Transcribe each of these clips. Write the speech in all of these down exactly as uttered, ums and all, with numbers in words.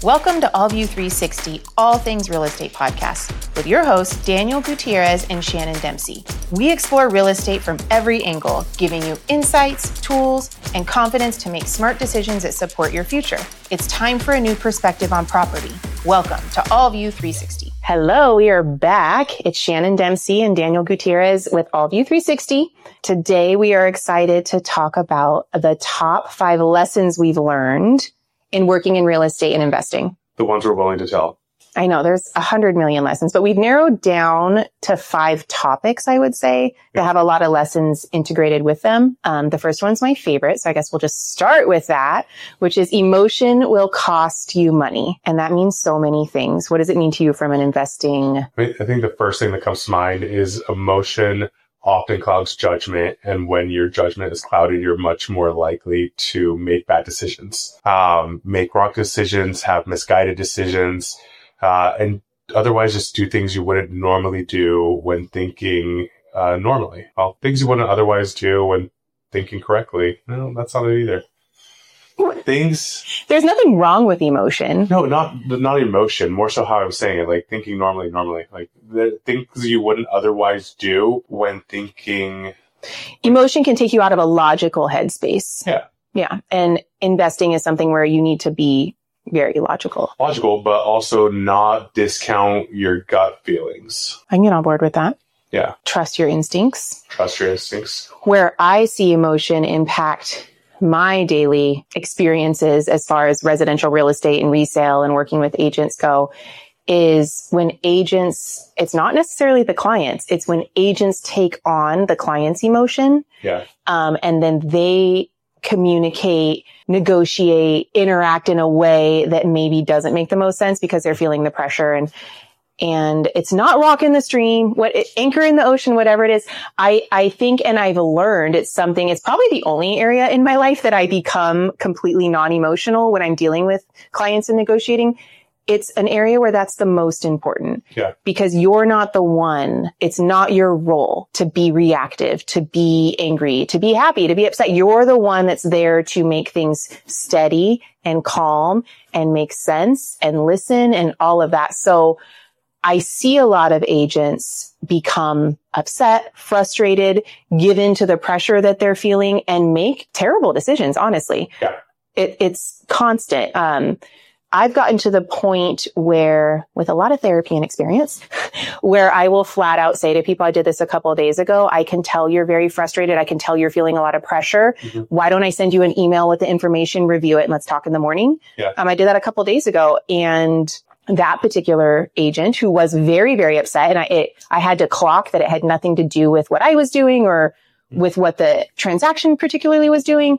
Welcome to AllView three sixty, All Things Real Estate Podcast, with your hosts, Daniel Gutierrez and Shannon Dempsey. We explore real estate from every angle, giving you insights, tools, and confidence to make smart decisions that support your future. It's time for a new perspective on property. Welcome to AllView three sixty. Hello, we are back. It's Shannon Dempsey and Daniel Gutierrez with AllView three sixty. Today, we are excited to talk about the top five lessons we've learned in working in real estate and investing. The ones we're willing to tell. I know there's a hundred million lessons, but we've narrowed down to five topics, I would say, that have a lot of lessons integrated with them. Um, the first one's my favorite, so I guess we'll just start with that, which is emotion will cost you money. And that means so many things. What does it mean to you from an investing? I think the first thing that comes to mind is emotion often clouds judgment. And when your judgment is clouded, you're much more likely to make bad decisions, um, make wrong decisions, have misguided decisions, uh, and otherwise just do things you wouldn't normally do when thinking uh, normally. Well, things you wouldn't otherwise do when thinking correctly. No, that's not it either. Things. There's nothing wrong with emotion. No, not not emotion. More so how I'm saying it, like thinking normally, normally, like the things you wouldn't otherwise do when thinking. Emotion can take you out of a logical headspace. Yeah, yeah, and investing is something where you need to be very logical. Logical, but also not discount your gut feelings. I can get on board with that. Yeah. Trust your instincts. Trust your instincts. Where I see emotion impact my daily experiences as far as residential real estate and resale and working with agents go is when agents, it's not necessarily the clients, it's when agents take on the client's emotion. Yeah. Um, and then they communicate, negotiate, interact in a way that maybe doesn't make the most sense because they're feeling the pressure. And And it's not rocking the stream, what anchor in the ocean, whatever it is. I, I think, and I've learned it's something, it's probably the only area in my life that I become completely non-emotional when I'm dealing with clients and negotiating. It's an area where that's the most important. Yeah. Because you're not the one. It's not your role to be reactive, to be angry, to be happy, to be upset. You're the one that's there to make things steady and calm and make sense and listen and all of that. So I see a lot of agents become upset, frustrated, give in to the pressure that they're feeling and make terrible decisions, honestly. Yeah. It, it's constant. Um, I've gotten to the point where, with a lot of therapy and experience, where I will flat out say to people, I did this a couple of days ago, I can tell you're very frustrated. I can tell you're feeling a lot of pressure. Mm-hmm. Why don't I send you an email with the information, review it, and let's talk in the morning? Yeah. Um, I did that a couple of days ago, and that particular agent who was very, very upset, and I, it, I had to clock that it had nothing to do with what I was doing or with what the transaction particularly was doing.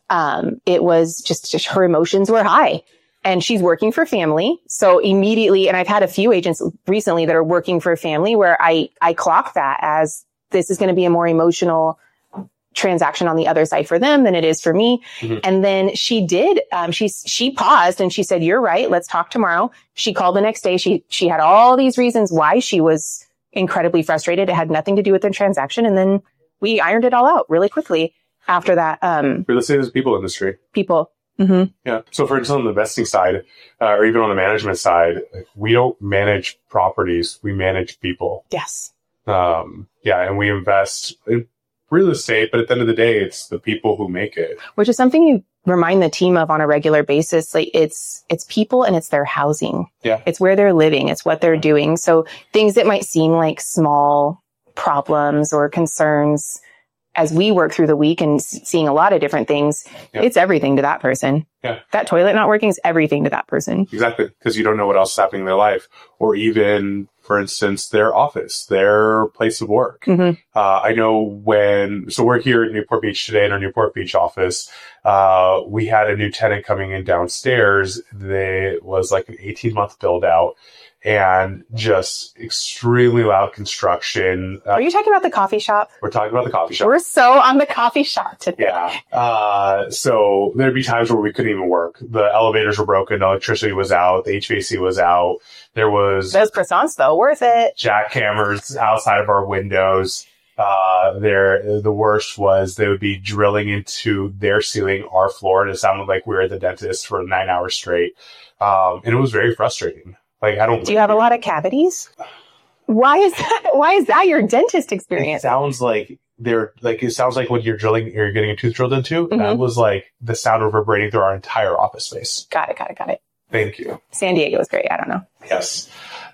Um, it was just, just her emotions were high, and she's working for family. So immediately, and I've had a few agents recently that are working for family where I, I clock that as this is going to be a more emotional transaction on the other side for them than it is for me. Mm-hmm. And then she did, um, she, she paused and she said, you're right. Let's talk tomorrow. She called the next day. She, she had all these reasons why she was incredibly frustrated. It had nothing to do with the transaction. And then we ironed it all out really quickly after that. Um, Real estate is a people industry. People. Mm-hmm. Yeah. So for instance, on the investing side, uh, or even on the management side, we don't manage properties. We manage people. Yes. Um, yeah. And we invest in real estate, but at the end of the day, it's the people who make it. Which is something you remind the team of on a regular basis. Like it's, it's people and it's their housing. Yeah. It's where they're living. It's what they're doing. So things that might seem like small problems or concerns as we work through the week and seeing a lot of different things, yeah. It's everything to that person. Yeah. That toilet not working is everything to that person. Exactly. Because you don't know what else is happening in their life, or even, for instance, their office, their place of work. Mm-hmm. Uh, I know when, so we're here in Newport Beach today in our Newport Beach office. Uh, we had a new tenant coming in downstairs. They was like an eighteen month build out. And just extremely loud construction. Uh, Are you talking about the coffee shop? We're talking about the coffee shop. We're so on the coffee shop today. Yeah. Uh, so there'd be times where we couldn't even work. The elevators were broken. The electricity was out. The H V A C was out. There was... Those croissants, though, worth it. Jackhammers outside of our windows. Uh, there, the worst was they would be drilling into their ceiling, our floor, and it sounded like we were at the dentist for nine hours straight. Um, and it was very frustrating. Like, I don't. Do you have a lot of cavities? Why is that? Why is that your dentist experience? It sounds like they're like, it sounds like when you're drilling, you're getting a tooth drilled into. Mm-hmm. That was like the sound reverberating through our entire office space. Got it. Got it. Got it. Thank you. San Diego is great. I don't know. Yes.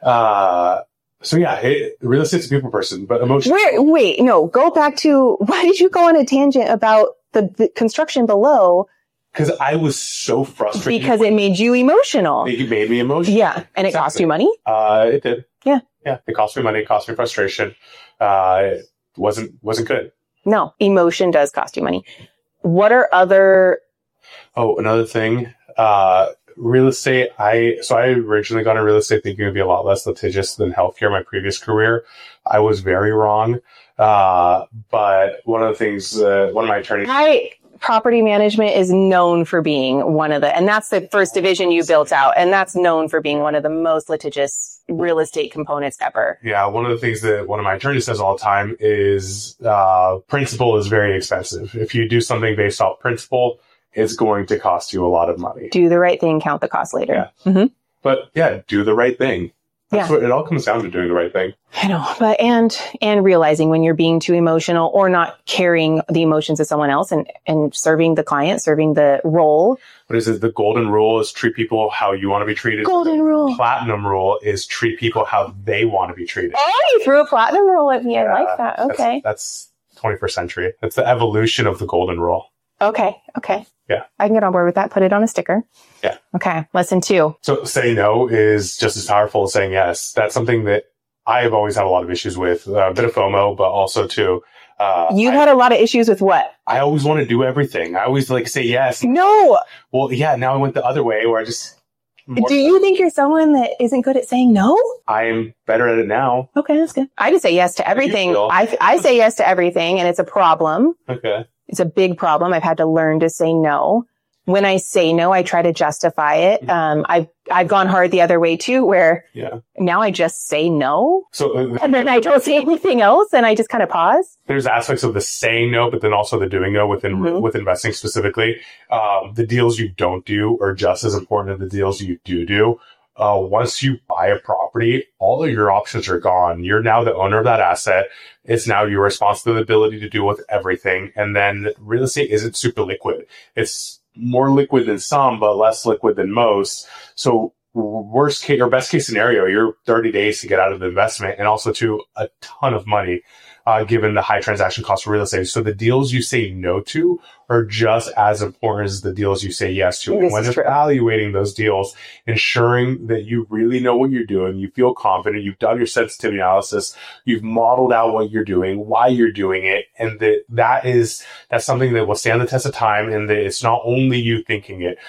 Uh, So yeah, it, real estate's a people person, but emotion. Where, wait, no, go back to, why did you go on a tangent about the, the construction below? Because I was so frustrated. Because it made you emotional. It made me emotional. Yeah. And it Exactly. cost you money? Uh, it did. Yeah. Yeah. It cost me money. It cost me frustration. Uh, it wasn't, wasn't good. No, emotion does cost you money. What are other... Oh, another thing, uh, real estate, I, so I originally got into real estate thinking it would be a lot less litigious than healthcare, my previous career. I was very wrong. Uh, but one of the things, uh, one of my attorneys. I, property management is known for being one of the, and that's the first division you built out. And that's known for being one of the most litigious real estate components ever. Yeah. One of the things that one of my attorneys says all the time is, uh, principal is very expensive. If you do something based off principal, it's going to cost you a lot of money. Do the right thing, count the cost later. Yeah. Mm-hmm. But yeah, do the right thing. That's yeah. what it all comes down to, doing the right thing. I know, but and and realizing when you're being too emotional or not carrying the emotions of someone else and, and serving the client, serving the role. What is it? The golden rule is treat people how you want to be treated. Golden rule. Platinum rule is treat people how they want to be treated. Oh, you threw a platinum rule at me. I Yeah, like that. Okay. That's, that's twenty-first century. That's the evolution of the golden rule. Okay. Okay. Yeah. I can get on board with that. Put it on a sticker. Yeah. Okay. Lesson two. So saying no is just as powerful as saying yes. That's something that I have always had a lot of issues with. Uh, a bit of FOMO, but also too. Uh, You've I, had a lot of issues with what? I always want to do everything. I always like say yes. No. Well, yeah. Now I went the other way where I just. Do you think you're someone that isn't good at saying no? I am better at it now. Okay, that's good. I just say yes to everything. feel? I, I say yes to everything, and it's a problem. Okay. It's a big problem. I've had to learn to say no. When I say no, I try to justify it. Um, I've, I've gone hard the other way too, where Yeah. now I just say no. So uh, And then I don't say anything else and I just kind of pause. there's aspects of the saying no, but then also the doing no within, Mhm. with investing specifically. Um, the deals you don't do are just as important as the deals you do do. Uh, once you buy a property, all of your options are gone. You're now the owner of that asset. It's now your responsibility to deal with everything. And then real estate isn't super liquid. It's more liquid than some, but less liquid than most. So worst case or best case scenario, you're thirty days to get out of the investment, and also to a ton of money, uh, given the high transaction cost of real estate. So the deals you say no to are just as important as the deals you say yes to. This And when is true. evaluating those deals, ensuring that you really know what you're doing, you feel confident, you've done your sensitivity analysis, you've modeled out what you're doing, why you're doing it, and that that is that's something that will stand the test of time, and that it's not only you thinking it.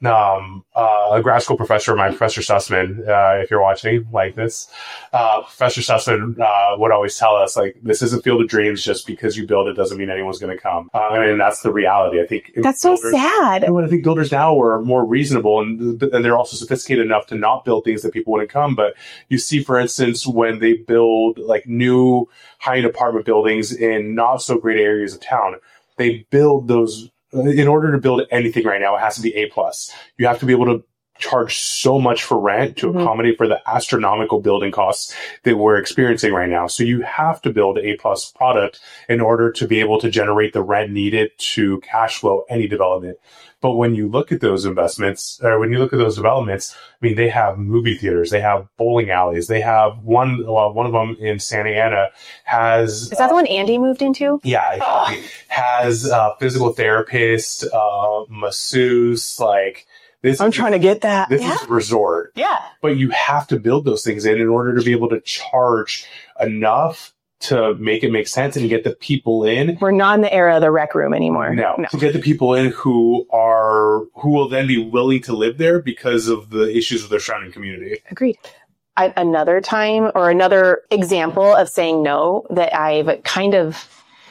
Um, uh, a grad school professor of mine, Professor Sussman, uh, if you're watching like this, uh, Professor Sussman, uh, would always tell us, like, this isn't Field of Dreams. Just because you build it doesn't mean anyone's going to come. Uh, I mean, that's the reality. I think That's so builders- sad. I think builders now are more reasonable, and, and they're also sophisticated enough to not build things that people wouldn't come. But you see, for instance, when they build like new high-end apartment buildings in not so great areas of town, they build those. In order to build anything right now, it has to be A plus. You have to be able to charge so much for rent to Mhm. accommodate for the astronomical building costs that we're experiencing right now. So you have to build A plus product in order to be able to generate the rent needed to cash flow any development. But when you look at those investments, or when you look at those developments, I mean, they have movie theaters, they have bowling alleys, they have one, well, one of them in Santa Ana has. Is that the one Andy moved into? Yeah, Oh. has a physical therapist, uh, masseuse, like this. I'm trying to get that. This Yeah. is a resort, Yeah. but you have to build those things in in order to be able to charge enough to make it make sense and get the people in. We're not in the era of the rec room anymore. No, to get the people in who are who will then be willing to live there because of the issues of their surrounding community. Agreed. I, another time or another example of saying no that I've kind of,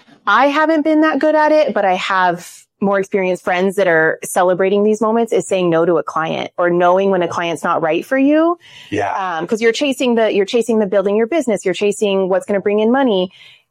I haven't been that good at it, but I have more experienced friends that are celebrating these moments is saying no to a client or knowing when a client's not right for you. Yeah. Um, cause you're chasing the, you're chasing the building your business. You're chasing what's going to bring in money.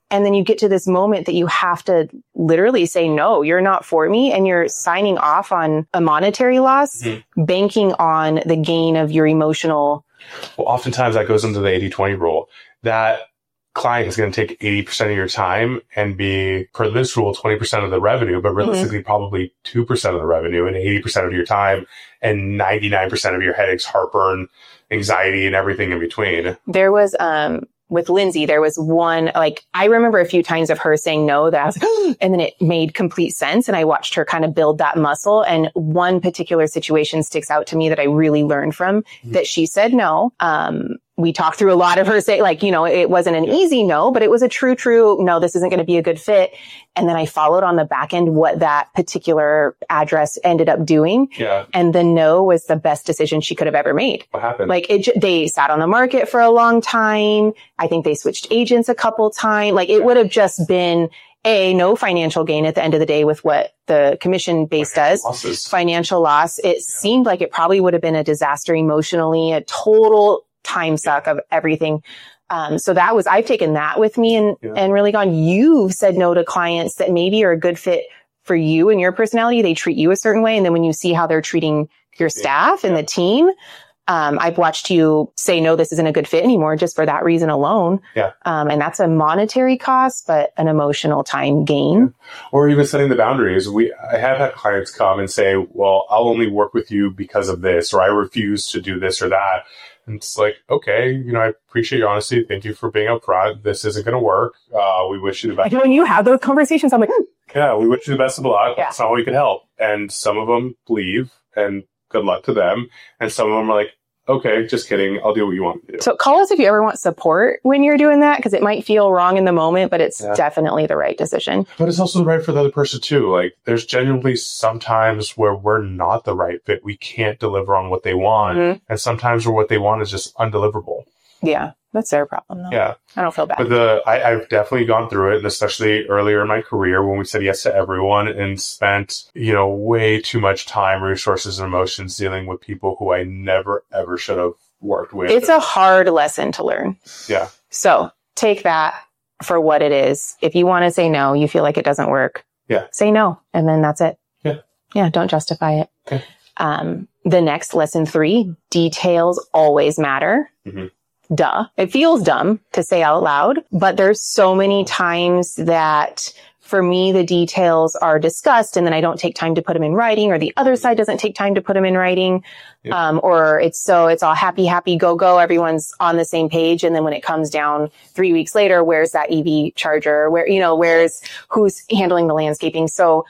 And then you get to this moment that you have to literally say, no, you're not for me. And you're signing off on a monetary loss, mm-hmm. banking on the gain of your emotional. Well, oftentimes that goes into the eighty twenty rule. That client is going to take eighty percent of your time and be, per this rule, twenty percent of the revenue, but realistically mm-hmm. probably two percent of the revenue and eighty percent of your time and ninety-nine percent of your headaches, heartburn, anxiety, and everything in between. There was, um, with Lindsay, there was one, like, I remember a few times of her saying no that I was like, oh, and then it made complete sense. And I watched her kind of build that muscle. And one particular situation sticks out to me that I really learned from, mm-hmm. that she said no. Um, we talked through a lot of her say, like, you know, it wasn't an easy no, but it was a true, true, no, this isn't going to be a good fit. And then I followed on the back end what that particular address ended up doing. Yeah. And the no was the best decision she could have ever made. What happened? Like it, they sat on the market for a long time. I think they switched agents a couple times. Like it would have just been A, no financial gain at the end of the day with what the commission base does. Losses. Financial loss. It yeah. seemed like it probably would have been a disaster emotionally, a total time suck of everything. Um, so that was, I've taken that with me and, yeah. and really gone, you've said no to clients that maybe are a good fit for you and your personality. They treat you a certain way. And then when you see how they're treating your staff and yeah. the team, um, I've watched you say, no, this isn't a good fit anymore just for that reason alone. Yeah. Um, and that's a monetary cost, but an emotional time gain. Yeah. Or even setting the boundaries. We, I have had clients come and say, well, I'll only work with you because of this, or I refuse to do this or that. And it's like, okay, you know, I appreciate your honesty. Thank you for being upfront. This isn't going to work. Uh, we wish you the best. I know when you have those conversations, I'm like, mm. yeah, we wish you the best of luck. Yeah. That's not how we can help. And some of them leave and good luck to them. And some of them are like, okay, just kidding. I'll do what you want me to do. So call us if you ever want support when you're doing that, because it might feel wrong in the moment, but it's yeah. definitely the right decision. But it's also right for the other person too. Like there's genuinely sometimes where we're not the right fit. We can't deliver on what they want. Mm-hmm. And sometimes where what they want is just undeliverable. Yeah. That's their problem though. Yeah. I don't feel bad. But the, I, I've definitely gone through it, and especially earlier in my career when we said yes to everyone and spent, you know, way too much time, resources, and emotions dealing with people who I never, ever should have worked with. It's a hard lesson to learn. Yeah. So take that for what it is. If you want to say no, you feel like it doesn't work. Yeah. Say no. And then that's it. Yeah. Yeah. Don't justify it. Okay. Um, the next lesson three, details always matter. Mm-hmm. Duh. It feels dumb to say out loud, but there's so many times that for me, the details are discussed and then I don't take time to put them in writing, or the other side doesn't take time to put them in writing. Yep. Um, or it's so it's all happy, happy, go, go. Everyone's on the same page. And then when it comes down three weeks later, where's that E V charger? Where, you know, where's who's handling the landscaping? So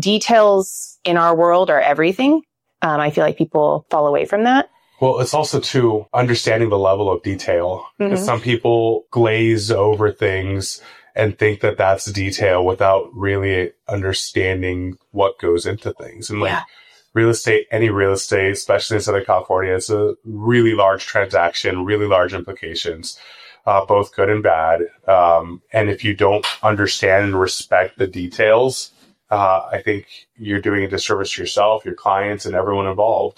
details in our world are everything. Um, I feel like people fall away from that. Well, it's also, too, understanding the level of detail. Because mm-hmm. some people glaze over things and think that that's detail without really understanding what goes into things. And like yeah. real estate, any real estate, especially in Southern California, it's a really large transaction, really large implications, uh, both good and bad. Um, and if you don't understand and respect the details, uh, I think you're doing a disservice to yourself, your clients, and everyone involved.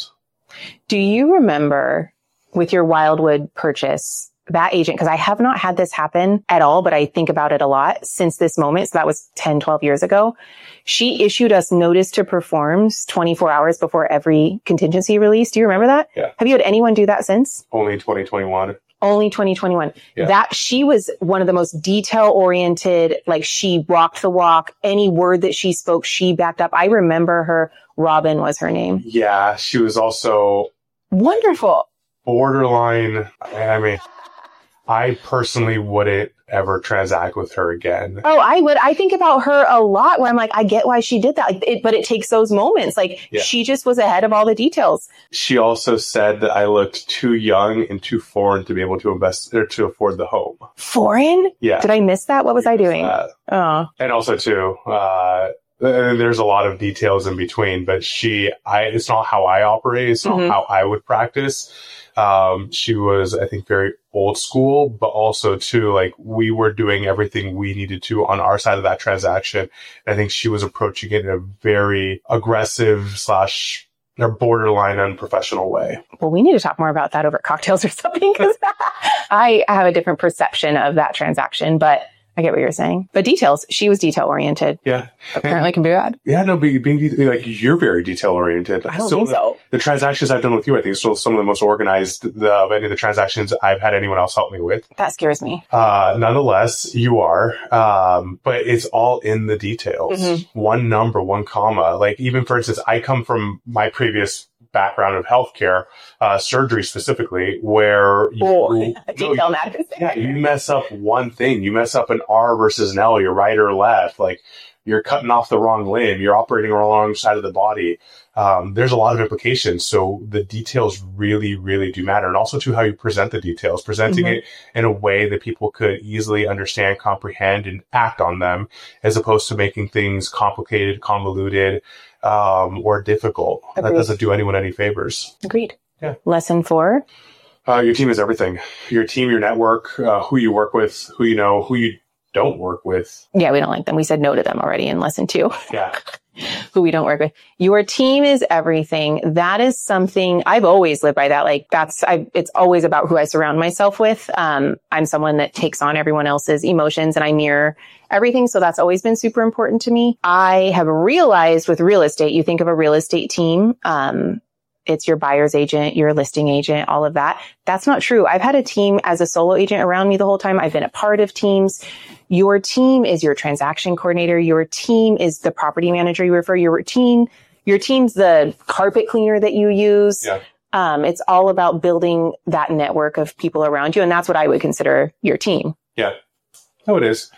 Do you remember with your Wildwood purchase, that agent, because I have not had this happen at all, but I think about it a lot since this moment. So that was ten, twelve years ago. She issued us notice to performs twenty-four hours before every contingency release. Do you remember that? Yeah. Have you had anyone do that since? Only twenty twenty-one. Only twenty twenty-one. Yeah. That she was one of the most detail oriented, like she walked the walk. Any word that she spoke, she backed up. I remember her. Robin was her name. Yeah. She was also wonderful. Borderline. I mean, I personally wouldn't ever transact with her again. Oh, I would. I think about her a lot where I'm like, I get why she did that. Like, it, but it takes those moments. Like yeah. she just was ahead of all the details. She also said that I looked too young and too foreign to be able to invest or to afford the home. Foreign? Yeah. Did I miss that? What was I doing? That. Oh. And also too, uh, there's a lot of details in between, but she, I, it's not how I operate. It's not mm-hmm. how I would practice. Um, she was, I think, very old school, but also too, like we were doing everything we needed to on our side of that transaction. And I think she was approaching it in a very aggressive slash borderline unprofessional way. Well, we need to talk more about that over cocktails or something, because I have a different perception of that transaction, but I get what you're saying. But details, she was detail oriented. Yeah. Apparently can be bad. Yeah, no, being, being like, you're very detail oriented. I don't think so. The, the transactions I've done with you, I think, are still some of the most organized the, of any of the transactions I've had anyone else help me with. That scares me. Uh, nonetheless, you are. Um, but it's all in the details. Mm-hmm. One number, one comma. Like, even for instance, I come from my previous background of healthcare, uh, surgery specifically, where you, oh, you, detail matters. Yeah, you mess up one thing. You mess up an R versus an L, you're right or left. Like, you're cutting off the wrong limb. You're operating on the wrong side of the body. Um, there's a lot of implications. So the details really, really do matter. And also to how you present the details, presenting mm-hmm. it in a way that people could easily understand, comprehend, and act on them, as opposed to making things complicated, convoluted, um, or difficult. Agreed. That doesn't do anyone any favors. Agreed. Yeah. Lesson four. Uh, your team is everything. Your team, your network, uh, who you work with, who you know, who you don't work with. Yeah, we don't like them. We said no to them already in lesson two. Yeah. Who we don't work with. Your team is everything. That is something I've always lived by that. Like that's, I, it's always about who I surround myself with. Um, I'm someone that takes on everyone else's emotions and I mirror everything. So that's always been super important to me. I have realized with real estate, you think of a real estate team, um, it's your buyer's agent, your listing agent, all of that. That's not true. I've had a team as a solo agent around me the whole time. I've been a part of teams. Your team is your transaction coordinator. Your team is the property manager you refer. Your team, your team's the carpet cleaner that you use. Yeah. Um, it's all about building that network of people around you. And that's what I would consider your team. Yeah. No, it is.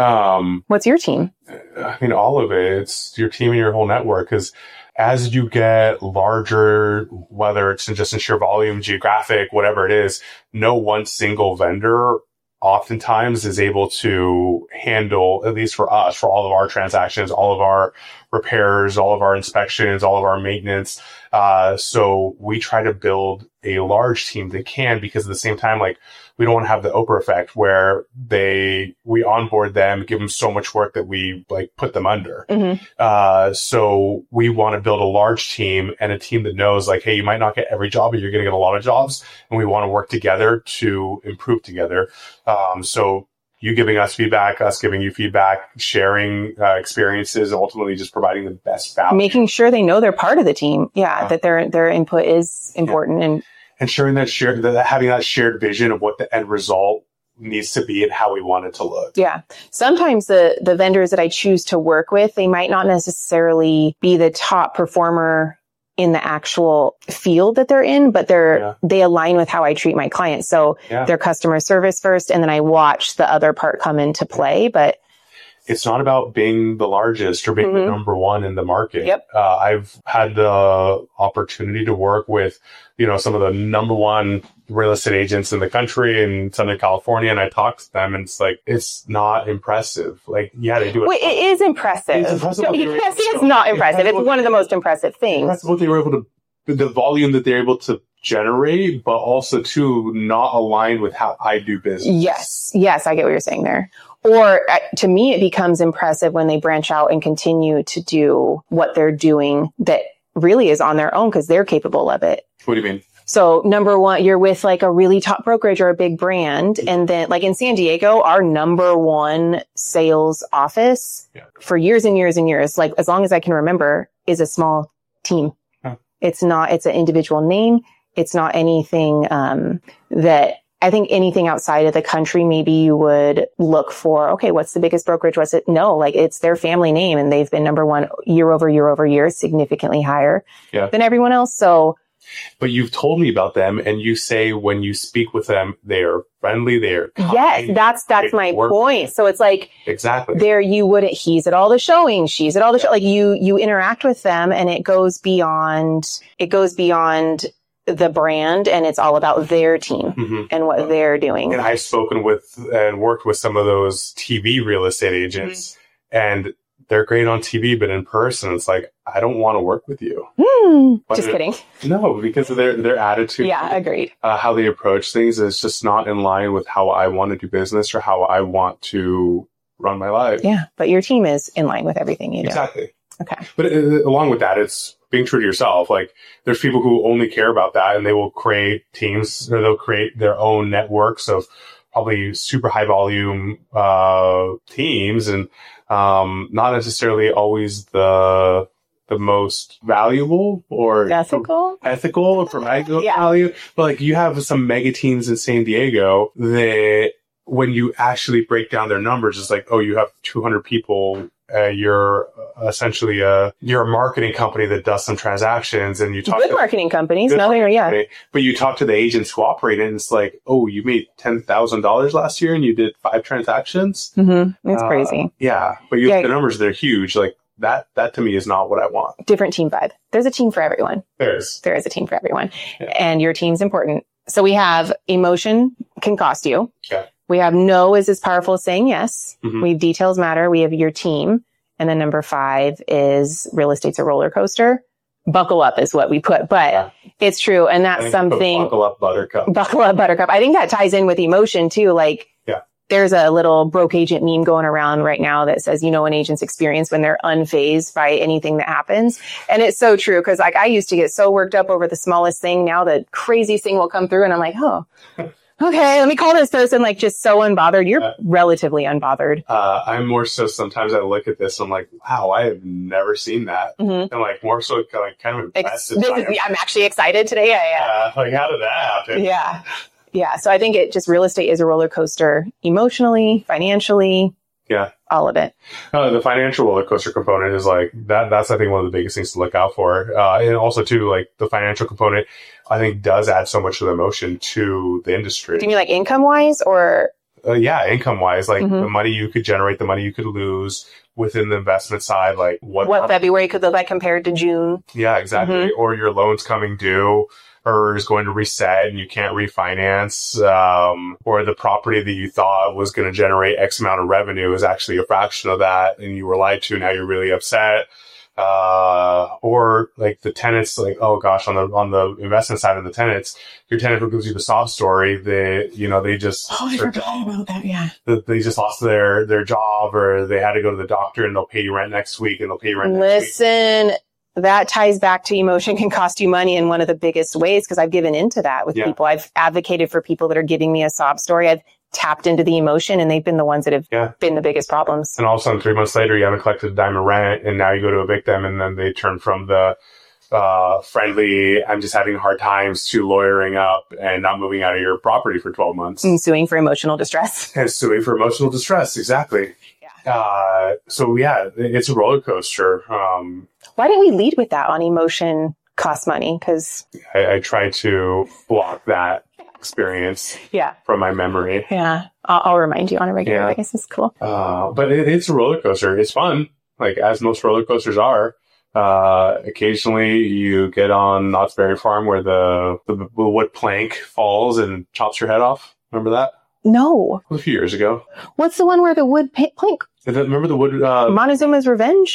Um, What's your team? I mean, all of it. It's your team and your whole network. Because as you get larger, whether it's in just in sheer volume, geographic, whatever it is, no one single vendor oftentimes is able to handle, at least for us, for all of our transactions, all of our repairs, all of our inspections, all of our maintenance. Uh, so we try to build a large team that can, because at the same time, like, we don't want to have the Oprah effect where they, we onboard them, give them so much work that we like put them under. Mm-hmm. Uh, so we want to build a large team and a team that knows like, hey, you might not get every job, but you're going to get a lot of jobs. And we want to work together to improve together. Um, so you giving us feedback, us giving you feedback, sharing uh, experiences, ultimately just providing the best value. Making sure they know they're part of the team. Yeah, uh, that their their input is important. Yeah. and And sharing that shared, that having that shared vision of what the end result needs to be and how we want it to look. Yeah. Sometimes the, the vendors that I choose to work with, they might not necessarily be the top performer in the actual field that they're in, but they're, yeah. they align with how I treat my clients. So yeah. they're customer service first, and then I watch the other part come into play. But it's not about being the largest or being mm-hmm. the number one in the market. Yep. Uh, I've had the opportunity to work with, you know, some of the number one real estate agents in the country in Southern California. And I talk to them and it's like, it's not impressive. Like, yeah, they do it. Wait, it is impressive. It's impressive. No, you can't say it's not impressive. It's one of the most impressive things. That's what they were able to, the volume that they're able to generate, but also to not align with how I do business. Yes. Yes. I get what you're saying there. Or uh, to me, it becomes impressive when they branch out and continue to do what they're doing that really is on their own because they're capable of it. What do you mean? So number one, you're with like a really top brokerage or a big brand. Mm-hmm. And then like in San Diego, our number one sales office yeah. for years and years and years, like as long as I can remember, is a small team. Huh. It's not, it's an individual name. It's not anything um, that I think anything outside of the country, maybe you would look for, okay, what's the biggest brokerage? What's it? No, like it's their family name and they've been number one year over year over year, significantly higher yeah. than everyone else. So, but you've told me about them and you say when you speak with them, they're friendly, they're kind. Yes, that's, that's my work. point. So it's like, exactly there you wouldn't, he's at all the showings, she's at all the yeah. show. Like you, you interact with them and it goes beyond, it goes beyond the brand and it's all about their team mm-hmm. and what they're doing. And I've spoken with and worked with some of those T V real estate agents mm-hmm. and they're great on T V, but in person, it's like, I don't want to work with you. Mm, just it, kidding. No, because of their, their attitude. Yeah, agreed. Uh, how they approach things is just not in line with how I want to do business or how I want to run my life. Yeah, but your team is in line with everything you do. Exactly. Okay. But uh, along with that, it's being true to yourself. Like there's people who only care about that and they will create teams or they'll create their own networks of probably super high volume uh, teams, and um, not necessarily always the the most valuable or ethical, ethical or provide yeah. value. But like you have some mega teams in San Diego that when you actually break down their numbers, it's like, oh, you have two hundred people. Uh, you're essentially a you're a marketing company that does some transactions, and you talk good to marketing companies, good nothing, marketing yeah. company, but you talk to the agents who operate it, and it's like, oh, you made ten thousand dollars last year, and you did five transactions. Mm-hmm. It's uh, crazy. Yeah, but you yeah. the numbers, they're huge. Like that. That to me is not what I want. Different team vibe. There's a team for everyone. There's there is a team for everyone, yeah. and your team's important. So we have emotion can cost you. Okay. We have no is as powerful as saying yes. Mm-hmm. We have details matter. We have your team. And then number five is real estate's a roller coaster. Buckle up is what we put, but yeah. it's true. And that's something. Buckle up, buttercup. Buckle up, buttercup. I think that ties in with emotion too. Like, yeah. there's a little broke agent meme going around right now that says, you know, an agent's experience when they're unfazed by anything that happens. And it's so true. Cause like I used to get so worked up over the smallest thing. Now the craziest thing will come through and I'm like, oh, okay, let me call this person, like just so unbothered. You're uh, relatively unbothered. Uh, I'm more so sometimes I look at this, I'm like, wow, I have never seen that. Mm-hmm. And like more so like kind of impressed. Ex- is, I'm actually excited today. Yeah, yeah. Uh, like how did that happen? Yeah. Yeah. So I think it just real estate is a roller coaster emotionally, financially. Yeah. All of it. Uh, the financial roller coaster component is like that. That's, I think, one of the biggest things to look out for. Uh, and also too, like the financial component, I think does add so much of the emotion to the industry. Do you mean like income wise or? Uh, yeah. Income wise, like mm-hmm. the money you could generate, the money you could lose within the investment side, like what, what February could look like compared to June. Yeah, exactly. Mm-hmm. Or your loans coming due. Or is going to reset and you can't refinance, um, or the property that you thought was going to generate X amount of revenue is actually a fraction of that and you were lied to. Now you're really upset. Uh, or like the tenants, like, oh gosh, on the, on the investment side of the tenants, your tenant who gives you the sob story, they, you know, they just, oh, I forgot about that. Yeah. They just lost their, their job or they had to go to the doctor and they'll pay you rent next week and they'll pay you rent next week. Listen. That ties back to emotion can cost you money in one of the biggest ways because I've given into that with yeah. people. I've advocated for people that are giving me a sob story. I've tapped into the emotion and they've been the ones that have yeah. been the biggest problems. And all of a sudden, three months later, you haven't collected a dime of rent and now you go to evict them and then they turn from the uh, friendly, I'm just having hard times to lawyering up and not moving out of your property for twelve months. And suing for emotional distress. And suing for emotional distress, exactly. Yeah. Uh, so yeah, it's a roller coaster. Um, Why didn't we lead with that on emotion costs money? Because I, I try to block that experience yeah. from my memory. Yeah. I'll, I'll remind you on a regular yeah. basis. Cool. Uh, but it, it's a roller coaster. It's fun. Like as most roller coasters are. Uh, occasionally you get on Knott's Berry Farm where the, the wood plank falls and chops your head off. Remember that? No. It was a few years ago. What's the one where the wood pa- plank? Remember the wood? Uh, Montezuma's Revenge?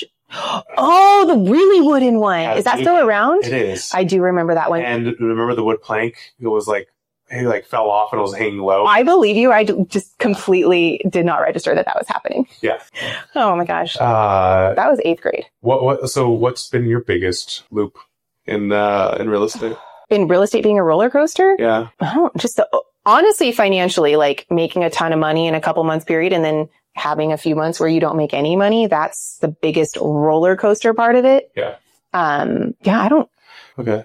Oh, the really wooden one. Yeah, is that still around? It is. I do remember that one. And remember the wood plank? It was like, it like fell off and it was hanging low. I believe you. I just completely did not register that that was happening. Yeah. Oh my gosh. Uh, that was eighth grade. What, what, so what's been your biggest loop in, uh, in real estate? In real estate being a roller coaster? Yeah. Oh, just the, honestly, financially, like making a ton of money in a couple months period and then having a few months where you don't make any money. That's the biggest roller coaster part of it. Yeah. Um, yeah, I don't. Okay.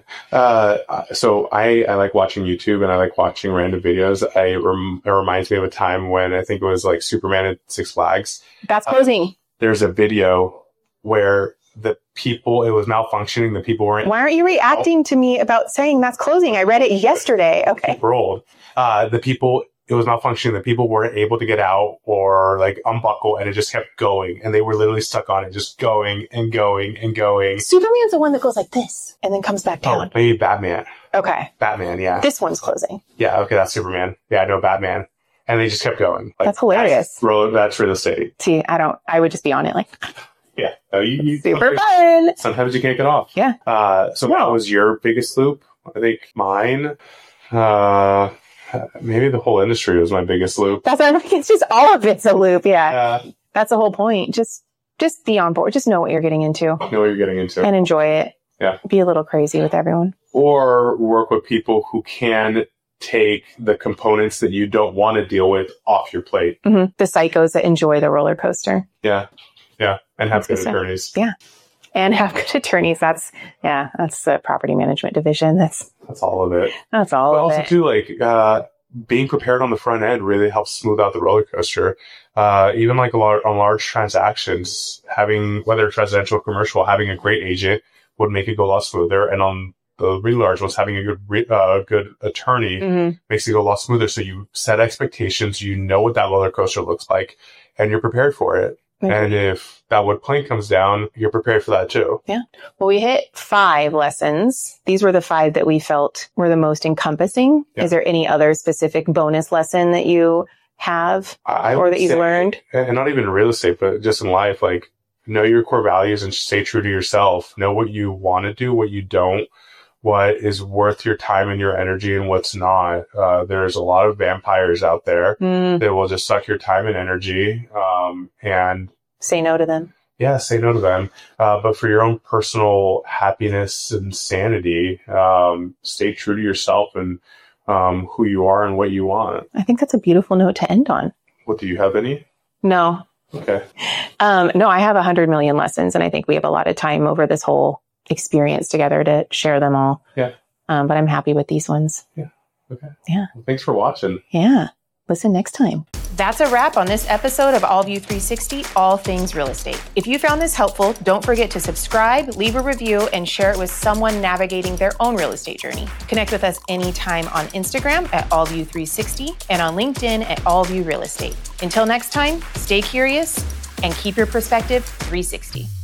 Uh, so I, I like watching YouTube and I like watching random videos. I, rem- it reminds me of a time when I think it was like Superman at Six Flags. That's closing. Uh, there's a video where the people, it was malfunctioning. The people weren't. Why aren't you reacting oh. to me about saying that's closing? I read it yesterday. Okay. Rolled. Uh, the people, it was malfunctioning. The people weren't able to get out or like unbuckle and it just kept going. And they were literally stuck on it, just going and going and going. Superman's the one that goes like this and then comes back down. Oh, maybe Batman. Okay. Batman, yeah. This one's closing. Yeah, okay, that's Superman. Yeah, I know Batman. And they just kept going. Like, that's hilarious. That's, road, that's real estate. See, I don't, I would just be on it like. Yeah. Oh, you, you, super fun. Sometimes you can't get off. Yeah. Uh, so yeah. What was your biggest loop? I think mine, uh, maybe the whole industry was my biggest loop. That's what I'm like. It's just all of it's a loop. Yeah. Uh, That's the whole point. Just, just be on board. Just know what you're getting into. Know what you're getting into. And enjoy it. Yeah. Be a little crazy with everyone. Or work with people who can take the components that you don't want to deal with off your plate. Mm-hmm. The psychos that enjoy the roller coaster. Yeah. Yeah. And have That's good good attorneys. stuff. Yeah. And have good attorneys. That's, yeah, that's the property management division. That's, That's all of it. that's all But of also it. too, like, uh, being prepared on the front end really helps smooth out the roller coaster. Uh, even like a lar- on large transactions, having, whether it's residential or commercial, having a great agent would make it go a lot smoother. And on the really large ones, having a good, re- uh, good attorney Mm-hmm. makes it go a lot smoother. So you set expectations, you know what that roller coaster looks like, and you're prepared for it. Okay. And if that wood plank comes down, you're prepared for that too. Well, we hit five lessons. These were the five that we felt were the most encompassing. Yeah. Is there any other specific bonus lesson that you have I or would that you've say- learned? And not even in real estate, but just in life, like, know your core values and stay true to yourself. Know what you want to do, what you don't, what is worth your time and your energy and what's not. Uh, there's a lot of vampires out there Mm, that will just suck your time and energy. Um, and say no to them. yeah, say no to them. Uh, but for your own personal happiness and sanity, um, stay true to yourself and, um, who you are and what you want. I think that's a beautiful note to end on. What, do you have any? No, Okay. um, no, I have a hundred million lessons and I think we have a lot of time over this whole experience together to share them all. Yeah. Um, but I'm happy with these ones. Okay. Yeah. Well, thanks for watching. Yeah. Listen next time. That's a wrap on this episode of All View three sixty, All Things Real Estate. If you found this helpful, don't forget to subscribe, leave a review, and share it with someone navigating their own real estate journey. Connect with us anytime on Instagram at All View three sixty and on LinkedIn at All View Real Estate. Until next time, stay curious and keep your perspective three sixty.